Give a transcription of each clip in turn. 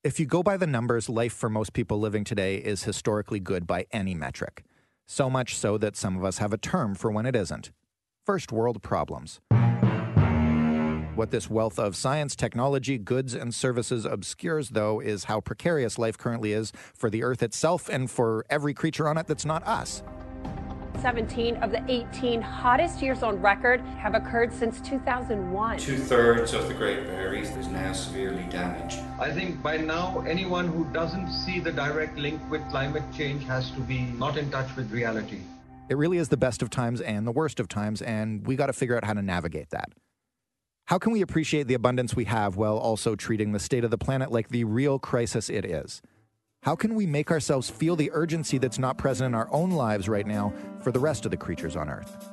If you go by the numbers, life for most people living today is historically good by any metric. So much so that some of us have a term for when it isn't. First world problems. What this wealth of science, technology, goods, and services obscures, though, is how precarious life currently is for the Earth itself and for every creature on it that's not us. 17 of the 18 hottest years on record have occurred since 2001. Two-thirds of the Great Barrier Reef is now severely damaged. I think by now, anyone who doesn't see the direct link with climate change has to be not in touch with reality. It really is the best of times and the worst of times, and we got to figure out how to navigate that. How can we appreciate the abundance we have while also treating the state of the planet like the real crisis it is? How can we make ourselves feel the urgency that's not present in our own lives right now for the rest of the creatures on Earth?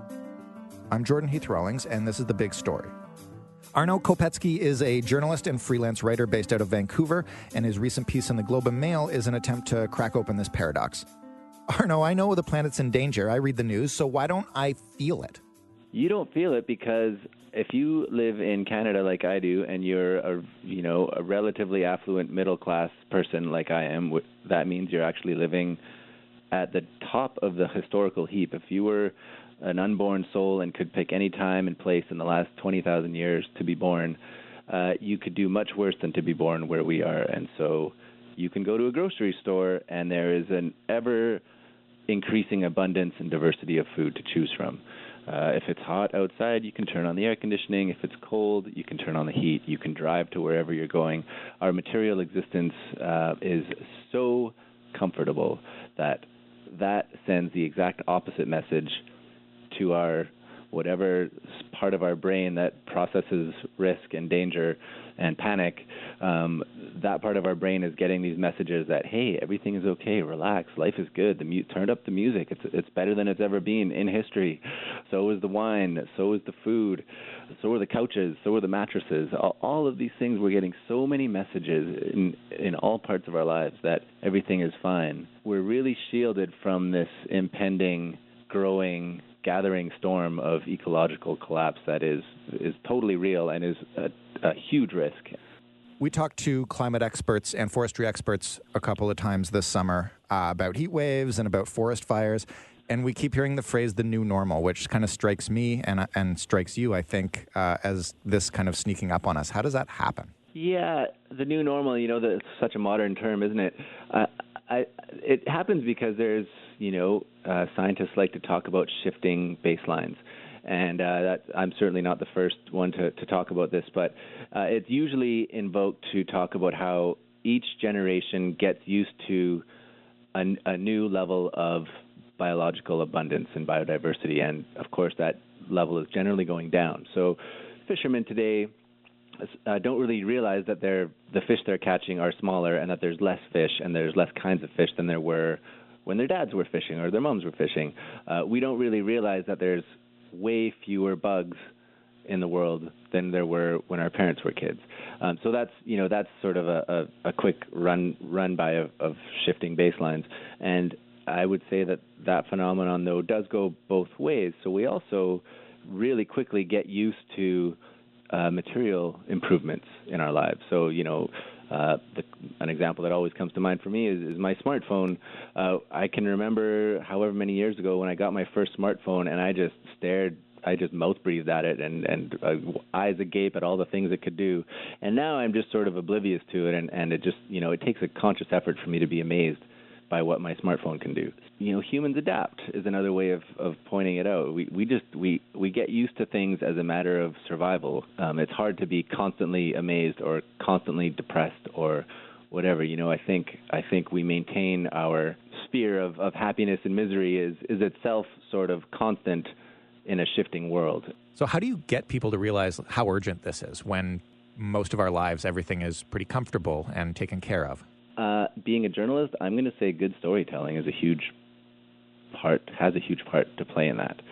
I'm Jordan Heath Rawlings, and this is The Big Story. Arno Kopecky is a journalist and freelance writer based out of Vancouver, and his recent piece in the Globe and Mail is an attempt to crack open this paradox. Arno, I know the planet's in danger. I read the news, so why don't I feel it? You don't feel it because if you live in Canada like I do, and you're a relatively affluent middle-class person like I am, that means you're actually living at the top of the historical heap. If you were an unborn soul and could pick any time and place in the last 20,000 years to be born, you could do much worse than to be born where we are. And so you can go to a grocery store, and there is an ever-increasing abundance and diversity of food to choose from. If it's hot outside, you can turn on the air conditioning. If it's cold, you can turn on the heat. You can drive to wherever you're going. Our material existence is so comfortable that sends the exact opposite message to our whatever part of our brain that processes risk and danger and panic. That part of our brain is getting these messages that, hey, everything is okay, relax, life is good, turn up the music, it's better than it's ever been in history. So is the wine, so is the food, so are the couches, so are the mattresses. All of these things, we're getting so many messages in all parts of our lives that everything is fine. We're really shielded from this impending, growing, gathering storm of ecological collapse that is totally real and is a huge risk. We talked to climate experts and forestry experts a couple of times this summer about heat waves and about forest fires, and we keep hearing the phrase "the new normal," which kind of strikes me and strikes you, I think, as this kind of sneaking up on us. How does that happen? Yeah, the new normal, that's such a modern term, isn't it? It happens because there's, scientists like to talk about shifting baselines. And I'm certainly not the first one to talk about this, but it's usually invoked to talk about how each generation gets used to a new level of biological abundance and biodiversity. And, of course, that level is generally going down. So fishermen today don't really realize that the fish they're catching are smaller and that there's less fish and there's less kinds of fish than there were when their dads were fishing or their moms were fishing. We don't really realize that there's way fewer bugs in the world than there were when our parents were kids. So that's sort of a quick run by of shifting baselines. And I would say that phenomenon, though, does go both ways. So we also really quickly get used to material improvements in our lives. So, an example that always comes to mind for me is my smartphone. I can remember however many years ago when I got my first smartphone, and I just mouth breathed at it and eyes agape at all the things it could do. And now I'm just sort of oblivious to it, and it just, it takes a conscious effort for me to be amazed by what my smartphone can do. Humans adapt is another way of pointing it out. We get used to things as a matter of survival. It's hard to be constantly amazed or constantly depressed or whatever. I think we maintain our sphere of happiness and misery is itself sort of constant in a shifting world. So how do you get people to realize how urgent this is when most of our lives everything is pretty comfortable and taken care of? Being a journalist, I'm going to say good storytelling has a huge part to play in that.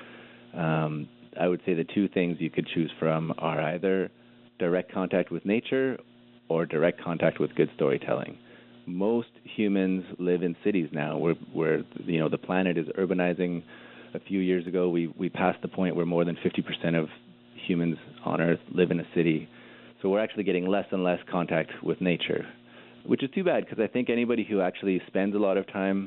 I would say the two things you could choose from are either direct contact with nature or direct contact with good storytelling. Most humans live in cities now where the planet is urbanizing. A few years ago, we passed the point where more than 50% of humans on Earth live in a city. So we're actually getting less and less contact with nature. which is too bad because I think anybody who actually spends a lot of time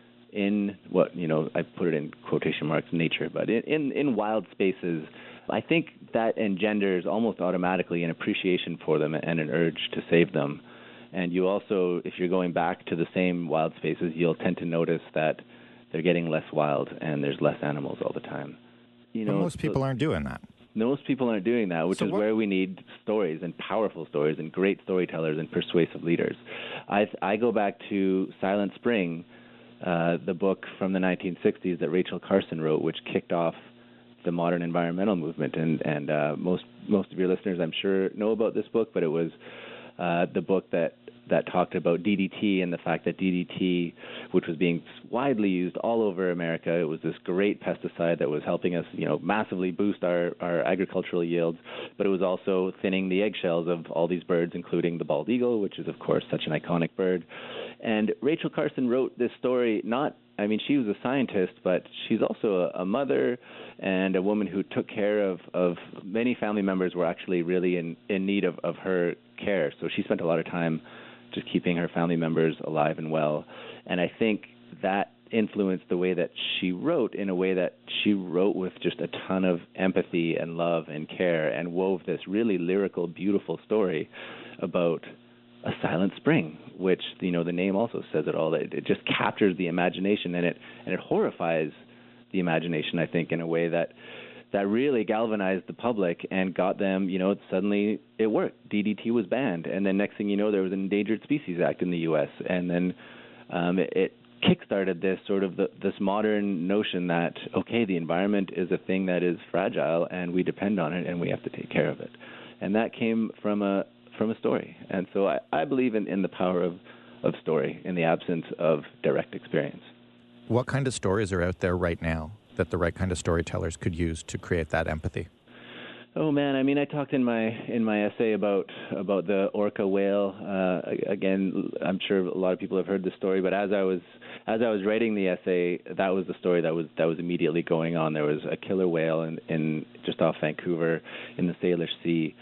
in I put it in quotation marks, nature, but in wild spaces, I think that engenders almost automatically an appreciation for them and an urge to save them. And you also, if you're going back to the same wild spaces, you'll tend to notice that they're getting less wild and there's less animals all the time. But most people aren't doing that. Most people aren't doing that, which is where we need stories and powerful stories and great storytellers and persuasive leaders. I go back to Silent Spring, the book from the 1960s that Rachel Carson wrote, which kicked off the modern environmental movement. And most of your listeners, I'm sure, know about this book, but it was the book that talked about DDT and the fact that DDT, which was being widely used all over America, it was this great pesticide that was helping us, massively boost our agricultural yields, but it was also thinning the eggshells of all these birds, including the bald eagle, which is, of course, such an iconic bird. And Rachel Carson wrote this story she was a scientist, but she's also a mother and a woman who took care of many family members who were actually really in need of her care. So she spent a lot of time just keeping her family members alive and well. And I think that influenced the way that she wrote, in a way that she wrote with just a ton of empathy and love and care, and wove this really lyrical, beautiful story about a silent spring, which, the name also says it all. It just captures the imagination, and it horrifies the imagination, I think, in a way that really galvanized the public and got them, suddenly it worked. DDT was banned. And then next thing you know, there was an Endangered Species Act in the U.S. And then it kickstarted this sort of this modern notion that, okay, the environment is a thing that is fragile and we depend on it and we have to take care of it. And that came from a story. And so I believe in the power of story in the absence of direct experience. What kind of stories are out there right now that the right kind of storytellers could use to create that empathy? Oh man, I talked in my essay about the orca whale. Again, I'm sure a lot of people have heard the story, but as I was writing the essay, that was the story that was immediately going on. There was a killer whale in just off Vancouver in the Salish Sea.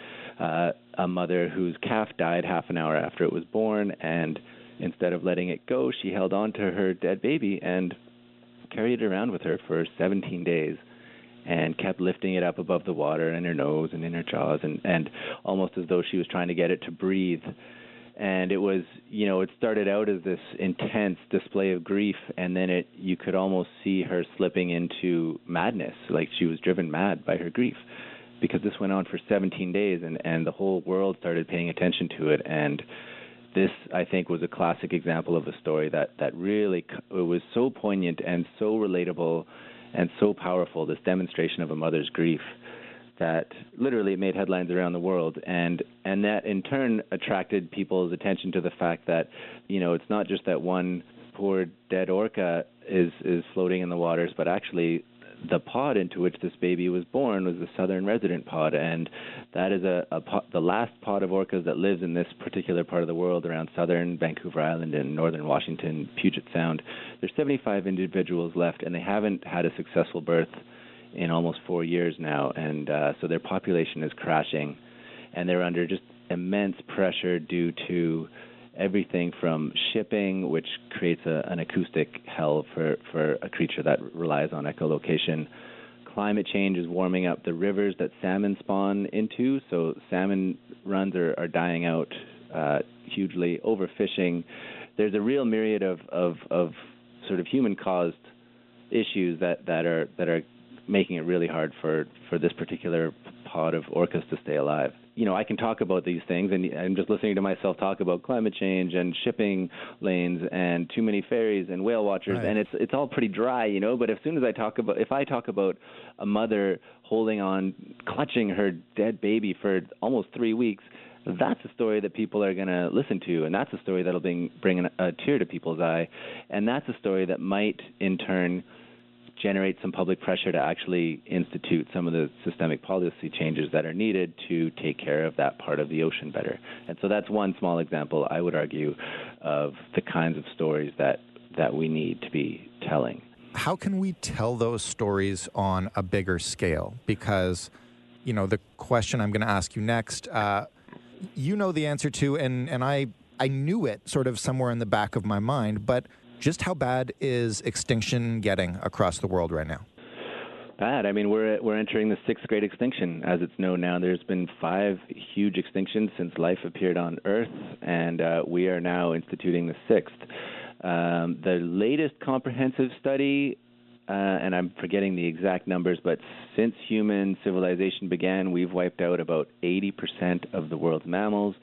A mother whose calf died half an hour after it was born, and instead of letting it go, she held on to her dead baby and carried it around with her for 17 days and kept lifting it up above the water in her nose and in her jaws and almost as though she was trying to get it to breathe. And it was, it started out as this intense display of grief, and then you could almost see her slipping into madness, like she was driven mad by her grief, because this went on for 17 days and the whole world started paying attention to it. And this, I think, was a classic example of a story that really, it was so poignant and so relatable and so powerful, this demonstration of a mother's grief, that literally made headlines around the world. And that, in turn, attracted people's attention to the fact that, it's not just that one poor dead orca is floating in the waters, but actually the pod into which this baby was born was the southern resident pod, and that is the last pod of orcas that lives in this particular part of the world around southern Vancouver Island and northern Washington, Puget Sound. There's 75 individuals left, and they haven't had a successful birth in almost 4 years now, and so their population is crashing, and they're under just immense pressure due to everything from shipping, which creates an acoustic hell for a creature that relies on echolocation. Climate change is warming up the rivers that salmon spawn into, so salmon runs are dying out hugely. Overfishing. There's a real myriad of sort of human-caused issues that are making it really hard for this particular pod of orcas to stay alive. I can talk about these things, and I'm just listening to myself talk about climate change and shipping lanes and too many ferries and whale watchers, right. And it's all pretty dry, But as soon as if I talk about a mother holding on, clutching her dead baby for almost 3 weeks, that's a story that people are going to listen to, and that's a story that'll bring a tear to people's eye, and that's a story that might, in turn, generate some public pressure to actually institute some of the systemic policy changes that are needed to take care of that part of the ocean better. And so that's one small example, I would argue, of the kinds of stories that we need to be telling. How can we tell those stories on a bigger scale? Because, the question I'm going to ask you next, the answer to, and I I knew it sort of somewhere in the back of my mind, but just how bad is extinction getting across the world right now? Bad. I mean, we're entering the sixth great extinction, as it's known now. There's been 5 huge extinctions since life appeared on Earth, and we are now instituting the sixth. The latest comprehensive study, and I'm forgetting the exact numbers, but since human civilization began, we've wiped out about 80% of the world's mammals,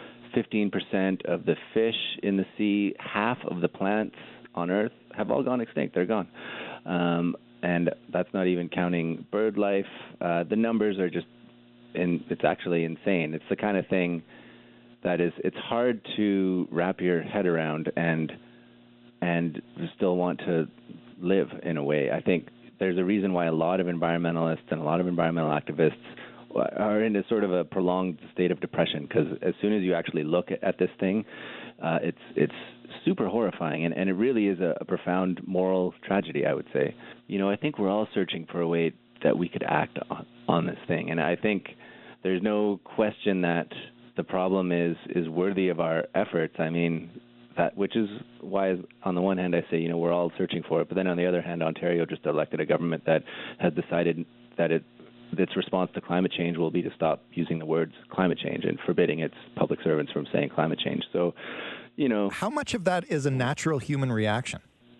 15% of the fish in the sea, half of the plants on Earth have all gone extinct. They're gone. And that's not even counting bird life. The numbers are just, it's actually insane. It's the kind of thing that it's hard to wrap your head around and still want to live in a way. I think there's a reason why a lot of environmentalists and a lot of environmental activists are in a sort of a prolonged state of depression, because as soon as you actually look at this thing, it's super horrifying, and it really is a profound moral tragedy, I would say. I think we're all searching for a way that we could act on this thing, and I think there's no question that the problem is worthy of our efforts. I mean, which is why, on the one hand, I say, we're all searching for it, but then on the other hand, Ontario just elected a government that has decided that its response to climate change will be to stop using the words climate change and forbidding its public servants from saying climate change. So, how much of that is a natural human reaction?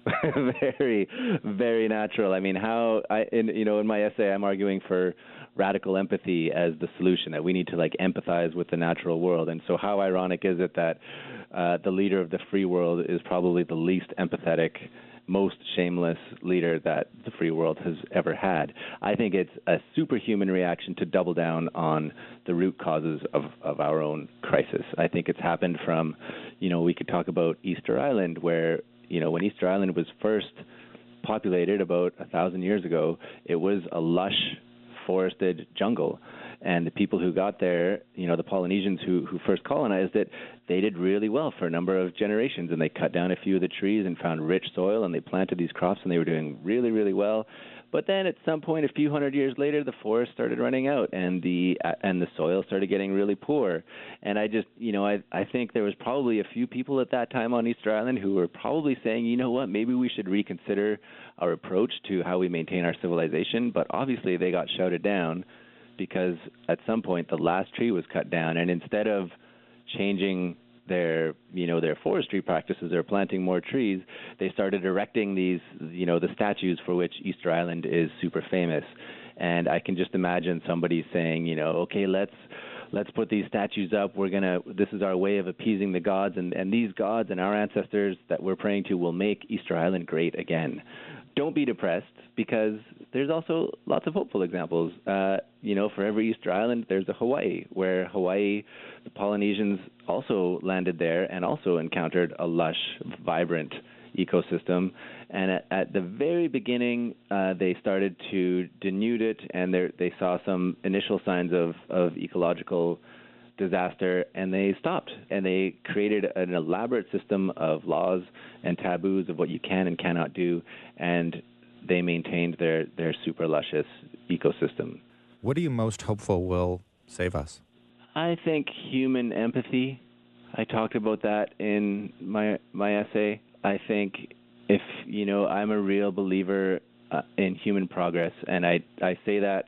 Very, very natural. I mean, in my essay, I'm arguing for radical empathy as the solution, that we need to empathize with the natural world. And so how ironic is it that the leader of the free world is probably the least empathetic, most shameless leader that the free world has ever had? I think it's a superhuman reaction to double down on the root causes of our own crisis. I think it's happened from, we could talk about Easter Island, where, when Easter Island was first populated about 1,000 years ago, it was a lush forested jungle. And the people who got there, the Polynesians who first colonized it, they did really well for a number of generations. And they cut down a few of the trees and found rich soil, and they planted these crops, and they were doing really, really well. But then at some point, a few hundred years later, the forest started running out, and the soil started getting really poor. And I just, I think there was probably a few people at that time on Easter Island who were probably saying, you know what, maybe we should reconsider our approach to how we maintain our civilization. But obviously they got shouted down, because at some point the last tree was cut down, and instead of changing their forestry practices or planting more trees, they started erecting these, the statues for which Easter Island is super famous. And I can just imagine somebody saying, okay, let's put these statues up. This is our way of appeasing the gods, and these gods and our ancestors that we're praying to will make Easter Island great again. Don't be depressed, because there's also lots of hopeful examples. For every Easter Island, there's a Hawaii, where the Polynesians also landed there and also encountered a lush, vibrant ecosystem. And at the very beginning, they started to denude it, and they saw some initial signs of ecological disaster, and they stopped, and they created an elaborate system of laws and taboos of what you can and cannot do, and they maintained their super luscious ecosystem. What are you most hopeful will save us? I think human empathy. I talked about that in my essay. I think if, I'm a real believer in human progress, and I say that,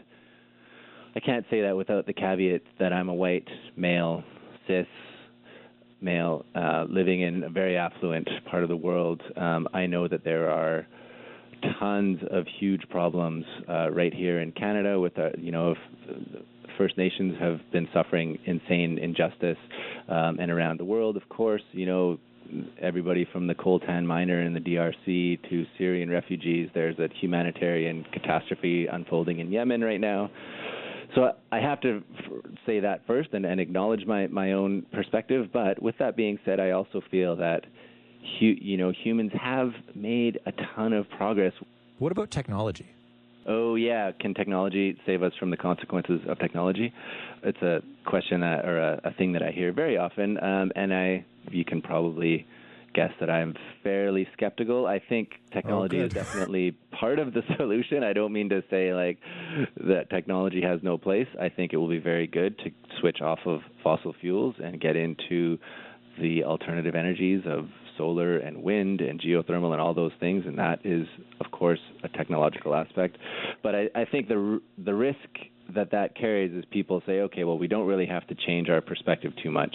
I can't say that without the caveat that I'm a white male, cis male, living in a very affluent part of the world. I know that there are tons of huge problems right here in Canada with, First Nations have been suffering insane injustice, and around the world, of course, everybody from the coltan miner in the DRC to Syrian refugees. There's a humanitarian catastrophe unfolding in Yemen right now. So I have to say that first and acknowledge my own perspective. But with that being said, I also feel that humans have made a ton of progress. What about technology? Oh, yeah. Can technology save us from the consequences of technology? It's a question or a thing that I hear very often, and you can probably guess that I'm fairly skeptical. I think technology is definitely part of the solution. I don't mean to say that technology has no place. I think it will be very good to switch off of fossil fuels and get into the alternative energies of solar and wind and geothermal and all those things, and that is, of course, a technological aspect. But I think the risk that carries is people say, okay, well, we don't really have to change our perspective too much.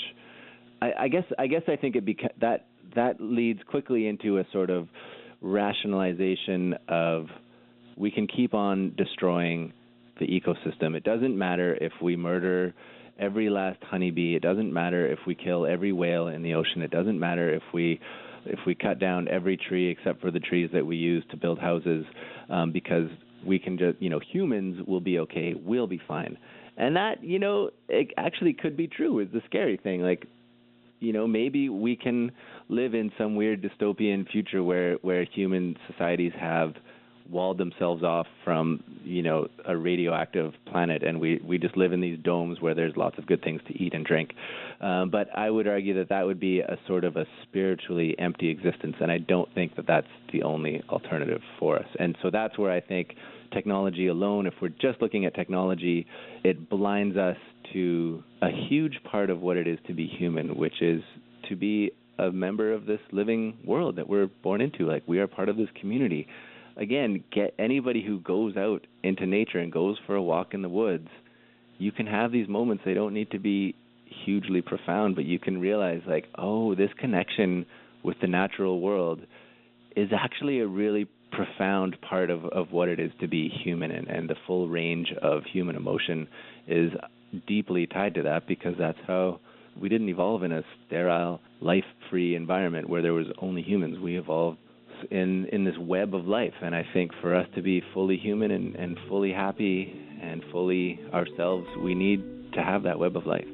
I guess I think that leads quickly into a sort of rationalization of we can keep on destroying the ecosystem. It doesn't matter if we murder every last honeybee. It doesn't matter if we kill every whale in the ocean. It doesn't matter if we cut down every tree except for the trees that we use to build houses, because we can just, humans will be okay. We'll be fine. And that, it actually could be true is the scary thing. Like, maybe we can live in some weird dystopian future where human societies have walled themselves off from, a radioactive planet, and we just live in these domes where there's lots of good things to eat and drink. But I would argue that would be a sort of a spiritually empty existence, and I don't think that that's the only alternative for us. And so that's where I think technology alone, if we're just looking at technology, it blinds us to a huge part of what it is to be human, which is to be a member of this living world that we're born into. Like, we are part of this community. Again, get anybody who goes out into nature and goes for a walk in the woods, you can have these moments. They don't need to be hugely profound, but you can realize, like, oh, this connection with the natural world is actually a really profound part of what it is to be human, and the full range of human emotion is deeply tied to that, because that's how we didn't evolve in a sterile, life-free environment where there was only humans. We evolved in this web of life, and I think for us to be fully human and fully happy and fully ourselves, we need to have that web of life.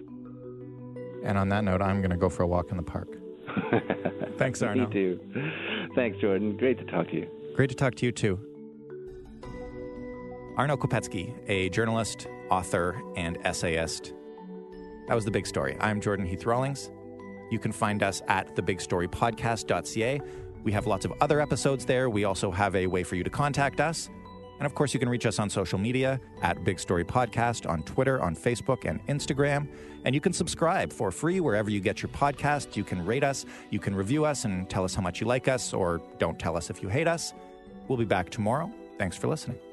And on that note, I'm going to go for a walk in the park. Thanks, Arno. Me too. Thanks, Jordan. Great to talk to you. Great to talk to you, too. Arno Kopecky, a journalist, author, and essayist. That was The Big Story. I'm Jordan Heath Rawlings. You can find us at thebigstorypodcast.ca. We have lots of other episodes there. We also have a way for you to contact us. And of course, you can reach us on social media at Big Story Podcast, on Twitter, on Facebook, and Instagram. And you can subscribe for free wherever you get your podcasts. You can rate us, you can review us, and tell us how much you like us, or don't tell us if you hate us. We'll be back tomorrow. Thanks for listening.